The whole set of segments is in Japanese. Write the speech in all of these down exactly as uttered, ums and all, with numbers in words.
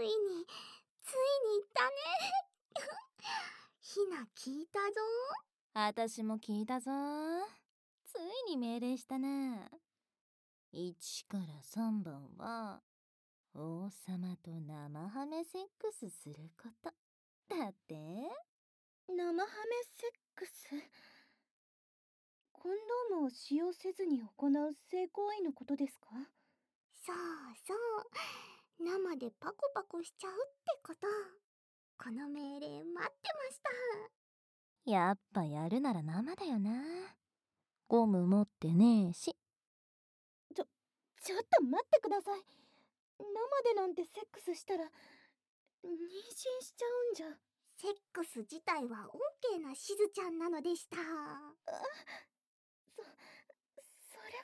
ついについに言ったね。ひな聞いたぞ。 あたしも聞いたぞ。ついに命令したな。いちからさんばんは王様と生ハメセックスすること。だって。 生ハメセックス。コンドームを使用せずに行う性行為のことですか？ そうそう、生でパコパコしちゃうってこと。この命令待ってました。 やっぱやるなら生だよな。ゴム持ってねえし。 ちょ、ちょっと待ってください。生でなんてセックスしたら妊娠しちゃうんじゃ。 セックス自体は オーケー なしずちゃんなのでした。あ、 そ、それ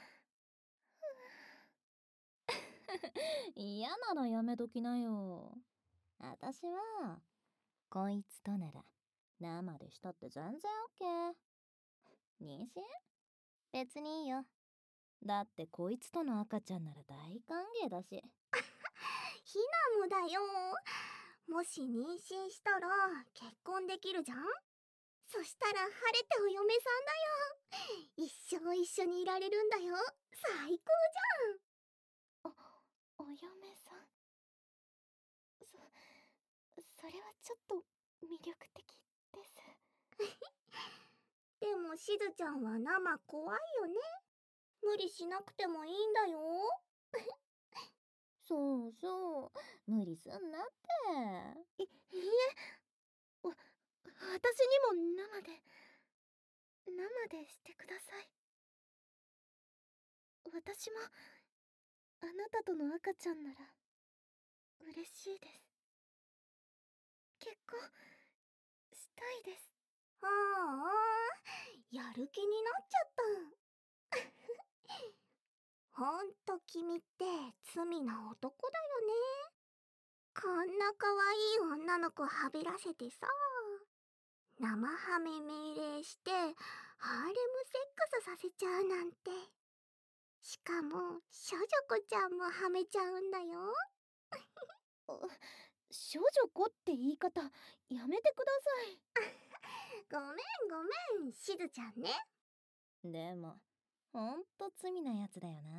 は嫌ならやめときなよ。あたしはこいつとなら生でしたって全然 オーケー。 妊娠？別にいいよ。だってこいつとの赤ちゃんなら大歓迎だし。 ひなもだよ。もし妊娠したら結婚できるじゃん。そしたら晴れてお嫁さんだよ。一生一緒にいられるんだよ。最高じゃん。お、お嫁さん。そ、それはちょっと魅力的です。 でもしずちゃんは生怖いよね。無理しなくてもいいんだよ。 そうそう、無理すんなって。 い、いいえ、わ、私にも生で生でしてください。私もあなたとの赤ちゃんなら嬉しいです。結婚したいです。 ああ、やる気になっちゃった。ほんと君って罪な男だよね。こんな可愛い女の子はべらせてさ、生ハメ命令してハーレムセックスさせちゃうなんて。しかも処女子ちゃんもはめちゃうんだよ。 処女子って言い方やめてください。 ごめんごめん、しずちゃんね。 でもほんと罪なやつだよな。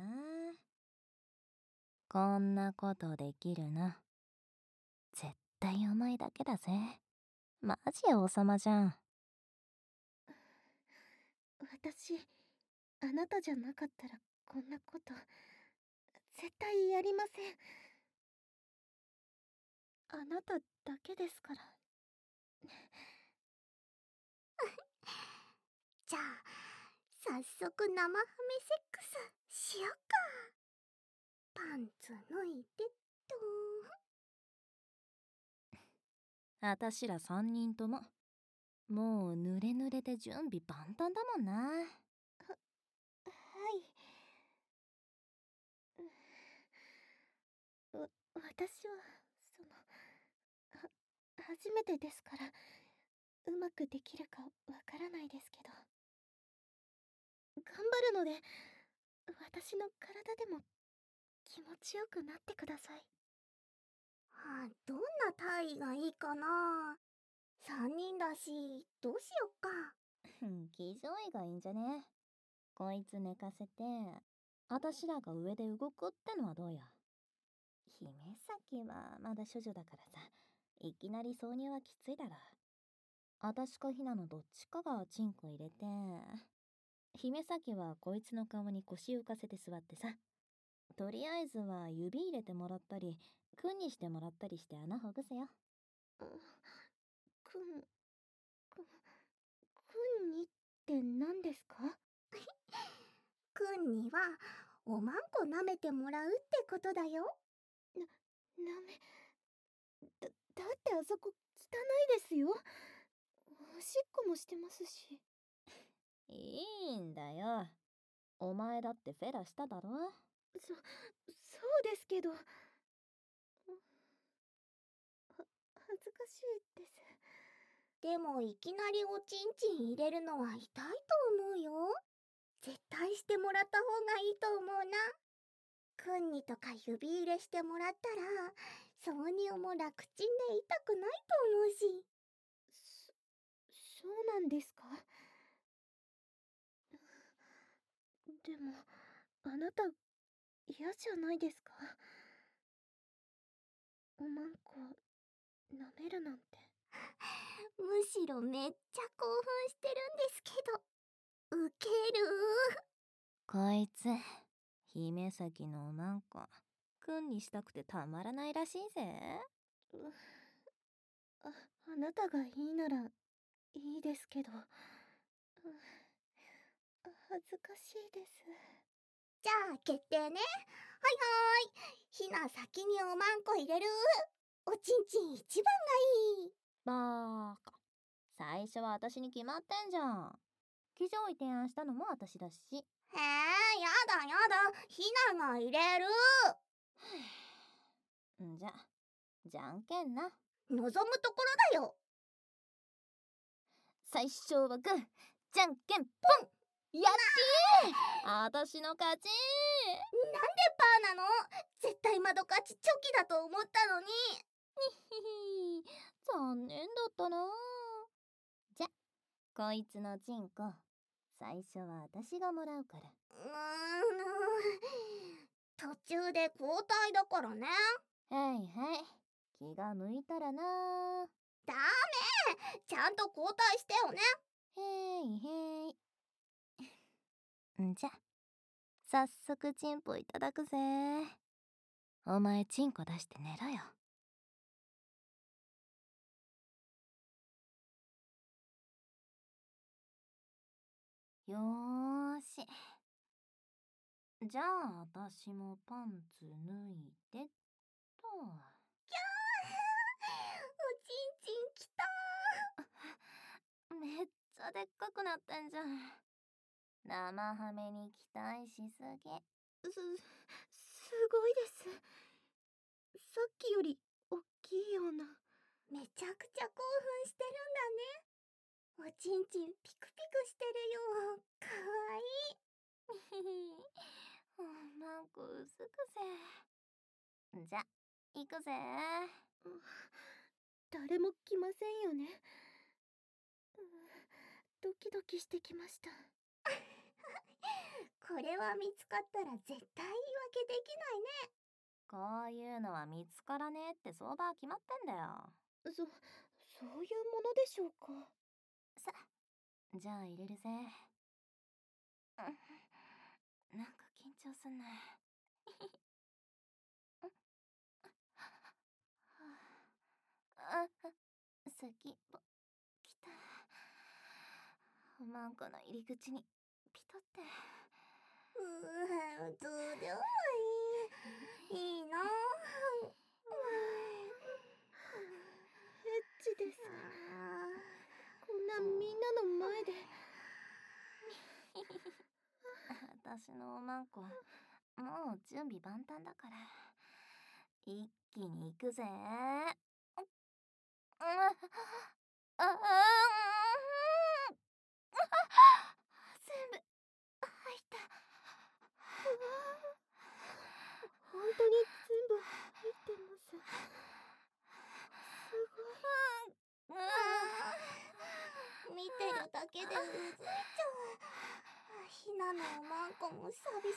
こんなことできるの絶対お前だけだぜ。マジ王様じゃん。 私、あなたじゃなかったらこんなこと絶対やりません。あなただけですから。 じゃあ早速生ハメセックスしよっか。パンツ脱いでっと。 あたしら三人とももう濡れ濡れで準備万端だもんな。は、 はい。わ、私はそのは初めてですからうまくできるかわからないですけど、頑張るので私の体でも気持ちよくなってください。 はあ、どんな体位がいいかな。三人だしどうしよっか。 騎乗位がいいんじゃね。こいつ寝かせてあたしらが上で動くってのはどうや。姫崎はまだ処女だからさ、いきなり挿入はきついだろ。あたしかひなのどっちかがチンコ入れて、姫崎はこいつの顔に腰浮かせて座ってさ、とりあえずは指入れてもらったりクンにしてもらったりして穴ほぐせよ。 くんくんくんにって何ですか？ くんにはおまんこ舐めてもらうってことだよ。 な、なめだ、だってあそこ汚いですよ。おしっこもしてますし。 いいんだよ、お前だってフェラしただろ。 そ、そうですけど、は、恥ずかしいです。 でもいきなりおちんちん入れるのは痛いと思うよ。絶対してもらった方がいいと思うな。 くんにとか指入れしてもらったら、挿入も楽ちんで痛くないと思うし。 そ、そうなんですか？でも、あなた、嫌じゃないですか？おまんこ、舐めるなんて。 むしろめっちゃ興奮してるんですけど。ウケる。 こいつ、姫崎のおまんこ、くんにしたくてたまらないらしいぜ。 あ、あなたがいいなら、いいですけど。恥ずかしいです。 じゃあ決定ね。はいはーい。ひな先におまんこ入れる。おちんちん一番がいい。 バーカ。最初は私に決まってんじゃん。騎乗位提案したのも私だし。 へえ、やだやだ。ひなが入れる。 んじゃ、じゃんけんな。 望むところだよ。 最初はグー、じゃんけんポン。やってー。私の勝ち。 なんでパーなの？絶対窓勝ちチョキだと思ったのに。 にひひ、残念だったな。じゃ、こいつのチンコ、最初は私がもらうから。 うーん、途中で交代だからね。 はいはい、気が向いたらな。 ダメ、ちゃんと交代してよね。 へいへい。んじゃ、早速チンポいただくぜ。お前チンコ出して寝ろよ。よーし。じゃあ私もパンツ脱いでっと。 キャー、おちんちんきたー。めっちゃでっかくなってんじゃん。生ハメに期待しすぎ。 す、すごいです。さっきより大きいような。 めちゃくちゃ興奮してるんだね。おちんちんピクピクしてるよ。かわいい。 なんかうずくぜ。じゃ、行くぜ。 誰も来ませんよね。ドキドキしてきました。 これは見つかったら絶対言い訳できないね。 こういうのは見つからねえって相場は決まってんだよ。 そ、そういうものでしょうか。 さ、じゃあ入れるぜ。なんか緊張すんな。あ、先っぽ、きた。おまんこの入り口に、ピトって。 うー、どうでもいい。いいなぁ。 エッチです。こんなみんなの前で。 私のおまんこ、もう準備万端だから。一気に行くぜ。ああ、全部入った。 本当に全部入ってます。すごい。 見てるだけでうずいちゃう。ひなのおまんこも寂しがってるよ。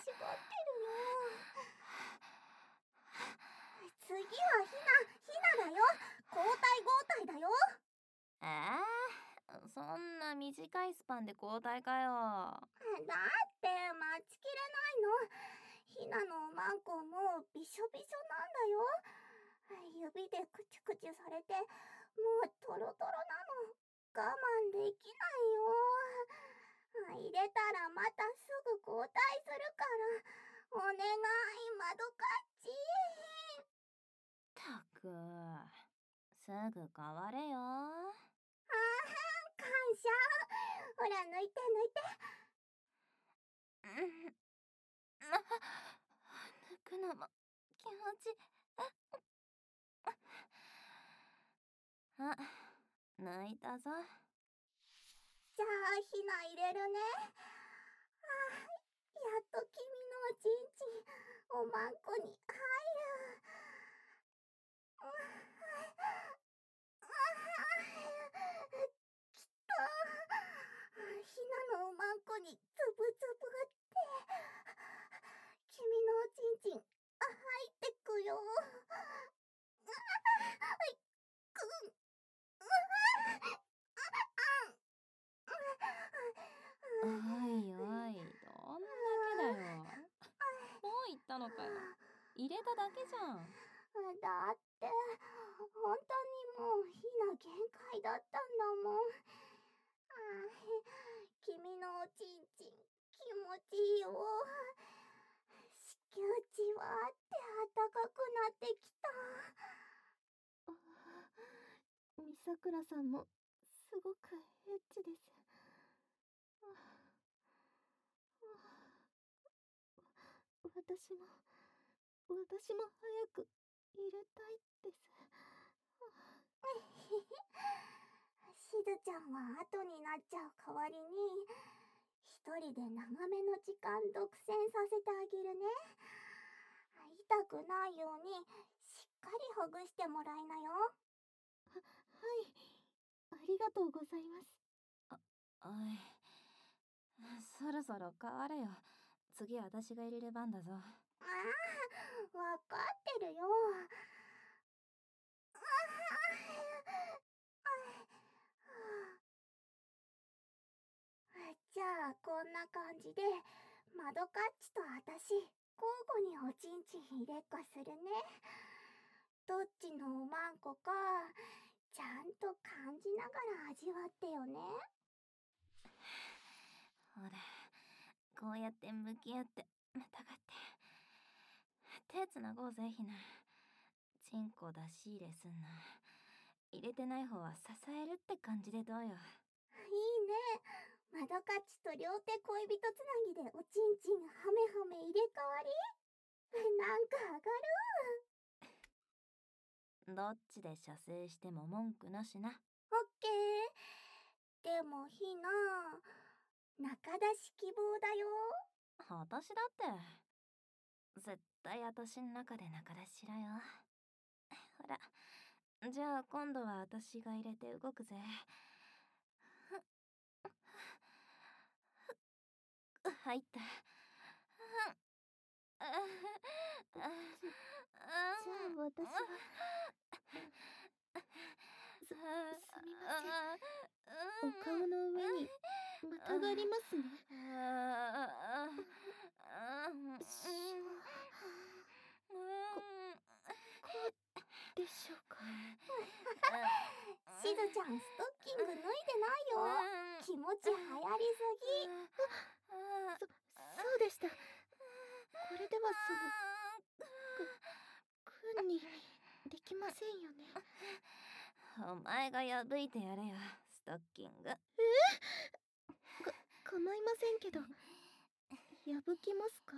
次はひな、ひなだよ。交代交代だよ。 えー、そんな短いスパンで交代かよ。 だって待ちきれないの。ひなのおまんこもうびしょびしょなんだよ。指でクチュクチュされてもうトロトロなの。我慢できないよ。入れたらまたすぐ交代するからお願い、窓かっち。 たく、すぐ変われよ。 ああ、感謝。ほら抜いて抜いて。 うん、あ、抜くのも気持ちいい。あ、抜いたぞ。 じゃあひな入れるね。ああ、やっと君のおちんちんおまんこに入る。きっとひなのおまんこにつぶつぶって君のおちんちん入ってくよ。 おいおい、どんだけだよ。もう行ったのかよ。入れただけじゃん。 だって本当にもうひな限界だったんだもん。あー君のおちんちん気持ちいいよ。子宮じわーって暖かくなってきた。 みさくらさんもすごくエッチです。私も私も早く入れたいです。 しずちゃんは後になっちゃう代わりに一人で長めの時間独占させてあげるね。痛くないようにしっかりほぐしてもらいなよ。 は、はい、ありがとうございます。 おい、そろそろ変われよ。次私が入れる番だぞ。 ああ、わかってるよ。じゃあこんな感じでマドカッチとあたし交互におちんちん入れっこするね。どっちのおまんこかちゃんと感じながら味わってよね。 ほら、こうやって向き合ってまたがって手つなごうぜ、ひな。チンコ出し入れすんな。入れてない方は支えるって感じでどうよ。 いいね。マドカッチと両手恋人つなぎでおちんちんハメハメ入れ替わり。なんか上がる。 どっちで射精しても文句なしな。 オッケー。でもひな、中出し希望だよ。 私だって絶対私ん中で中出ししろよ。ほら、じゃあ今度は私が入れて動くぜ。入った。 じゃあ私はす、すみません。お顔の上にまたがりますね。こ、こうでしょうか。 しずちゃんストッキング脱いでないよ。気持ち流行りすぎ。 そ、そうでした。これではその、く、くんにできませんよね。 お前が破いてやれよ、ストッキング。えか、構いませんけど、破きますか？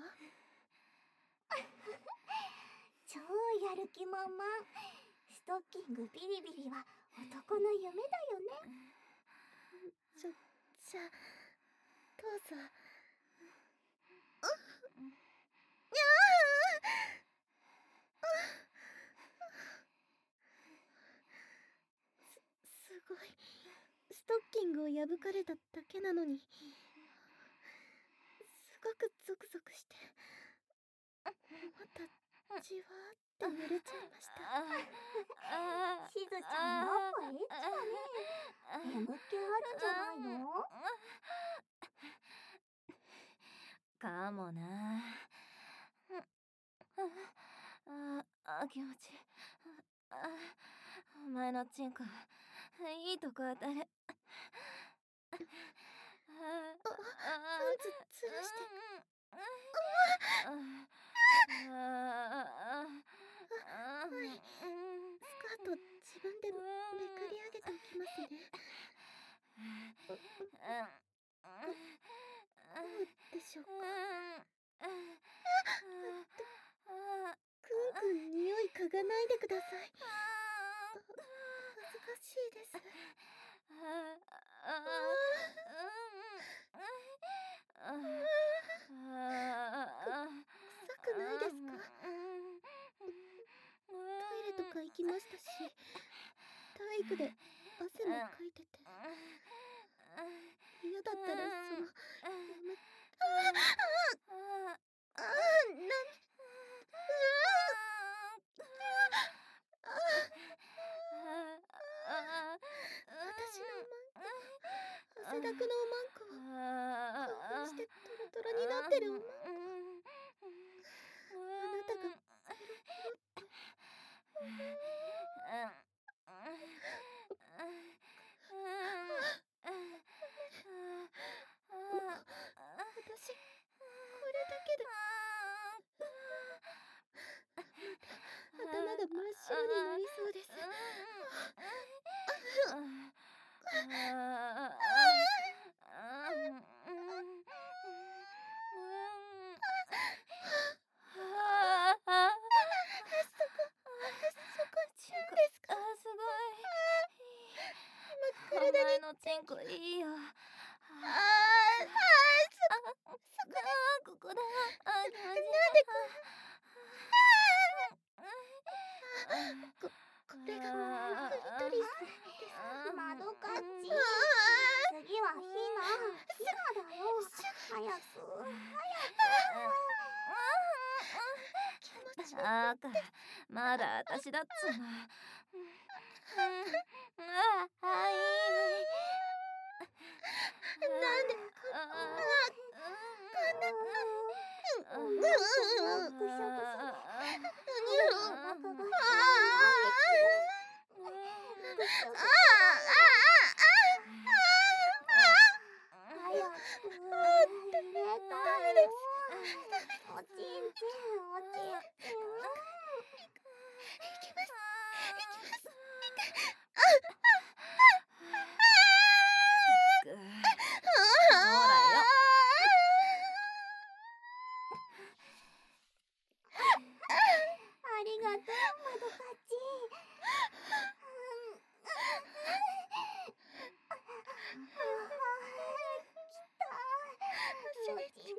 超やる気満々。ストッキングビリビリは男の夢だよね。 ちょ、じゃあ、どうぞ。す、すごい。ストッキングを破かれただけなのに、すごくゾクゾクして、またじわーって揺れちゃいました。 しずちゃんやっぱエッチだね。眠気あるんじゃないの？ かもな。ああ、気持ちいい。あ、お前のチンコいいとこ当たる。 あ、パンツ吊るして。はい。スカート自分でめくり上げておきますね。こ、こうでしょうか。くんくん匂い嗅がないでください。恥ずかしいです。臭くないですか？トイレとか行きましたし、体育で汗もかいてて、嫌だったらそのやめああああな私のおまんこ、汗だくのおまんこを興奮してトロトロになってるおまんこ、あなたがペロペロって私これだけで頭が真っ白になりそうです。 お前のチンコいいよ。 あーあーそこあ、ここだ。あ、気持ちいい。 なんでこここれがクリトリスですか？ まどかっち。 あ次はひな。ひなだよ。早く。 気持ちいい。 あーか、まだ私だっつうの。ああ、いいね。 なんでこあうんうんうんうんうんぐしょぐしょ。お腹が膨らんでくる。ぐしょぐしょ。早く入れたいよ。おちんちんおちんちん。 行きます行きます。 くほらよ。 ありがとうまどかっち。おちんちん。いい。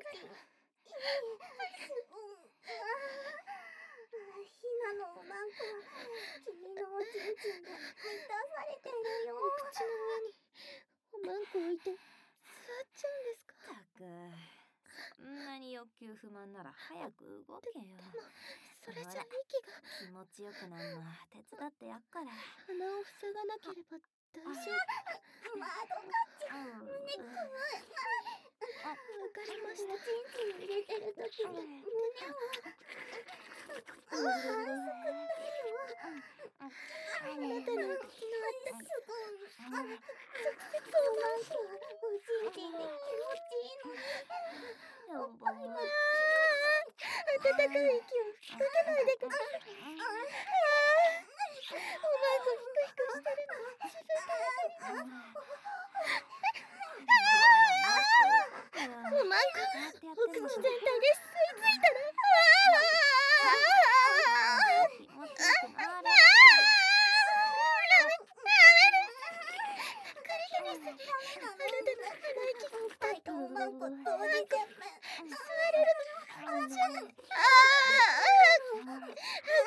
ひなのおまんこは君のおちんちんで満たされてるよ。 口の上におまんこ置いて座っちゃうんですか？ たく、そんなに欲求不満なら早く動けよ。 それじゃ息が気持ちよくなるのは手伝ってやっから。 鼻を塞がなければ大丈夫。 まどかっち。胸くわ。 わかりました。 おちんちん入れてるときに胸をあーすくったよ。あなたの口のあったすぐあ直接おまんこはおちんちんで気持ちいいのに。 やおっぱいは温かい息を吹きかけないでください。おまんこヒクヒクしてるの自分でわかります。おまんこお口全体で吸い付いたら気持ちよくなれ。 クリトリスにあなたの鼻息がおっぱいとおまんこ同時全面。 吸われるの気持ちよくて。ああ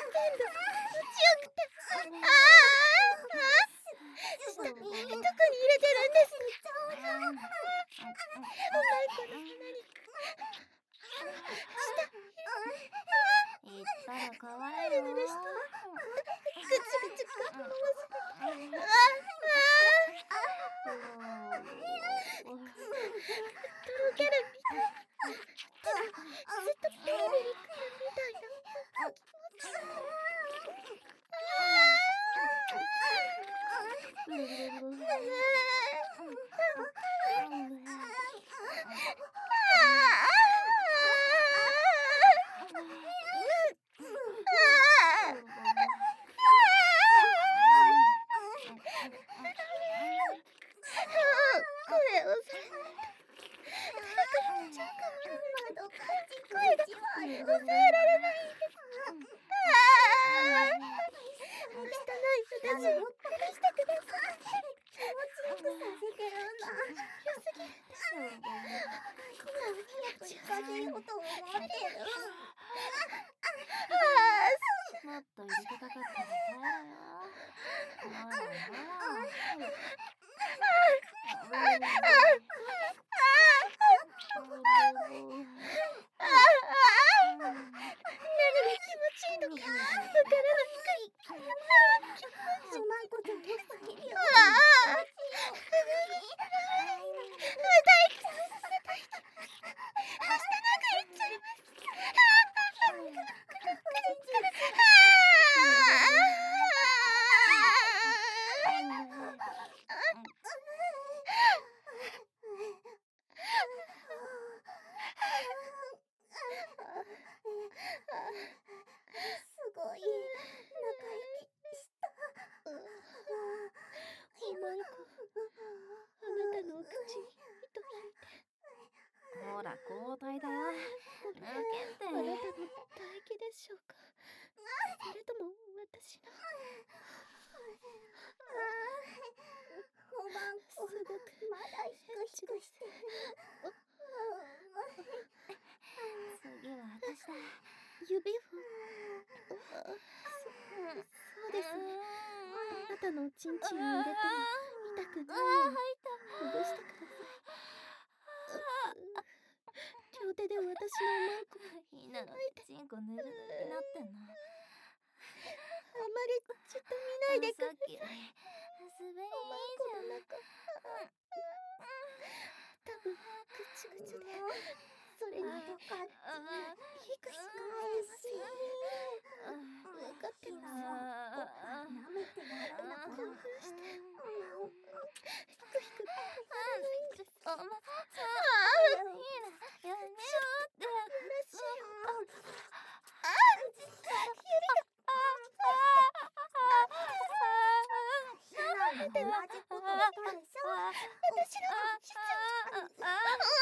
けかかってる耐えろよ。ほらほら。 何が気持ちいいのかわからないかい。 うまいこと言えばいいよ。 ああすごい長生きした。 おまんこ、あなたのお口に糸引いて。 ほら交代だよ。抜けて。 あなたの唾液でしょうか。それとも私の。 おまんこ、 すごくまだひくひくしてる。 次は私だ。 指を。あそそうですね。あなたのおちんちんに入れても痛くないようにほぐしてください。両手で私のおまんこひなのチンコぬるぬるになってんの。 あまりじっと見ないでください。 さっきより滑りいいじゃん。 おまんこの中多分ぐちぐちで、それによかった。 ヒクヒクしてますよ。分かってますよ。 舐めてやるんだから。 興奮してヒクヒク止まらないんです。 おま、さあいいな、やめようって。 らしいよ。あひなも同じことしたでしょ。 私のしちゃ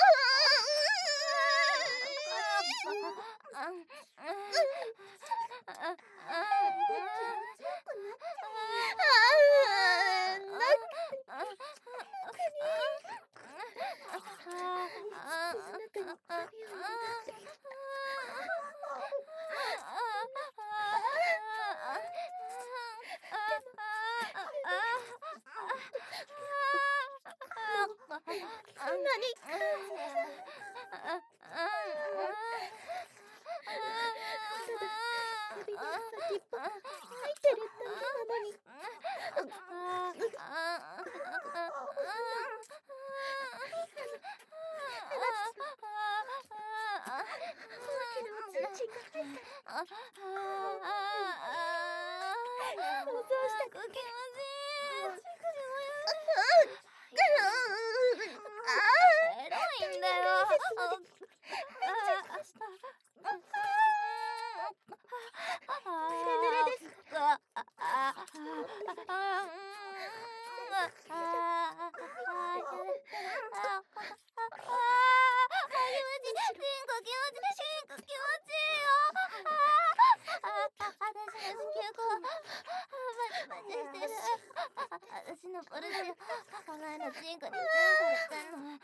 私のポルシェ、この間チンコにチューされてんの。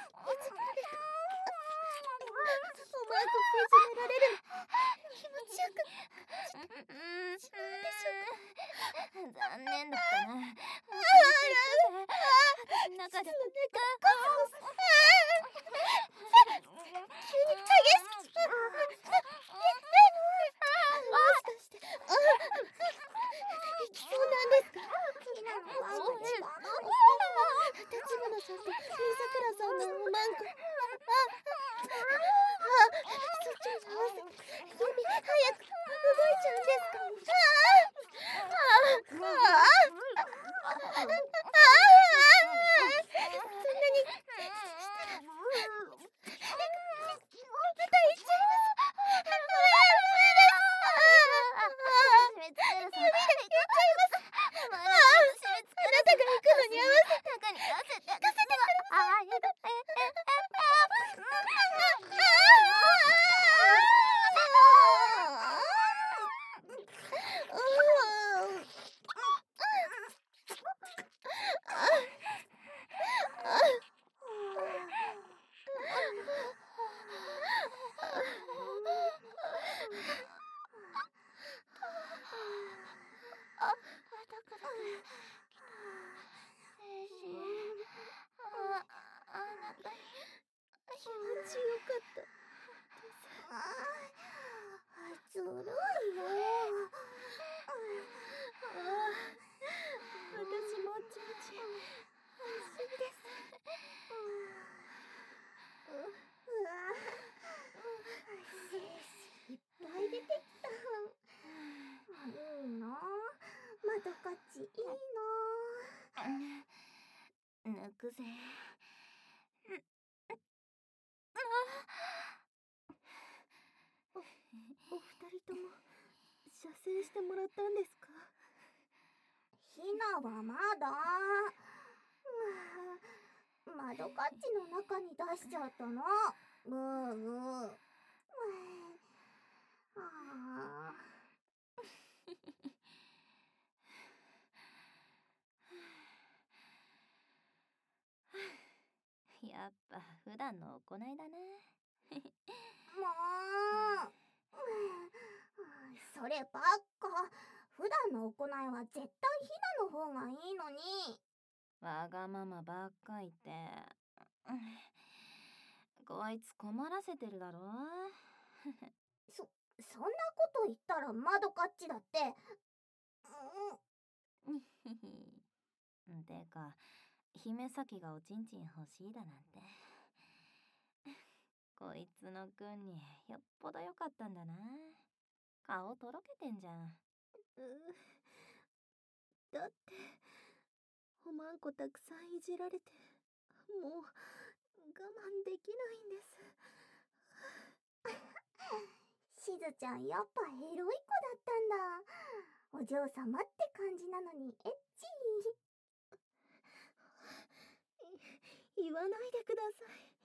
気持ちよく残念だったな。もう帰っていくぜ。私の中で。 急に激しく。もしかして、あ、行きそうなんですか？ ひなの番が違うのに。 立花さんと新桜さんのおまんこ。あ、あ、そっちに合わせて、指早く動いちゃうんですか？ああ、ああ、ああ、ああ、そんなにしたら、また行っちゃいます。 締め付けるさ。行っちゃいます。あなたが行くのに合わせて。 中に合わせて。行かせてください。ああ、え、え、え、 気持ちよかった。 ずるいよ。 私もちんちん安心です。 うわ、いっぱい出てきた。いいな、まどかちいいな。 抜くぜ。 お二人とも射精してもらったんですか？ ひなはまだ。うわ、まどかっちの中に出しちゃったの。ぐーぐー。ああ。 やっぱ普段の行いだね。 もう、そればっか。普段の行いは絶対ひなの方がいいのに。 わがままばっか言って。こいつ困らせてるだろ。 そ、そんなこと言ったらまどかっちだって。 うん。てか、姫崎がおちんちん欲しいだなんて。こいつの君によっぽど良かったんだな。顔とろけてんじゃん。 だっておまんこたくさんいじられて、もう我慢できないんです。 しずちゃんやっぱエロい子だったんだ。お嬢様って感じなのにエッチ。 言わないでください。